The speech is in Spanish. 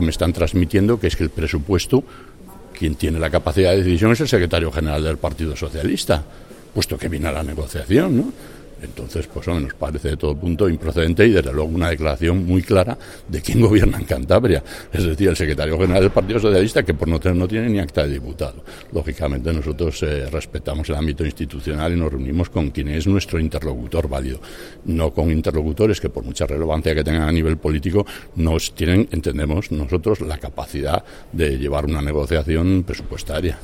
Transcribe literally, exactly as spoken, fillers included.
Me están transmitiendo que es que el presupuesto, quien tiene la capacidad de decisión es el secretario general del Partido Socialista, puesto que viene a la negociación, ¿no? Entonces, pues hombre, nos parece de todo punto improcedente y desde luego una declaración muy clara de quién gobierna en Cantabria, es decir, el secretario general del Partido Socialista, que por no tener no tiene ni acta de diputado. Lógicamente nosotros eh, respetamos el ámbito institucional y nos reunimos con quien es nuestro interlocutor válido, no con interlocutores que por mucha relevancia que tengan a nivel político nos tienen, entendemos nosotros, la capacidad de llevar una negociación presupuestaria.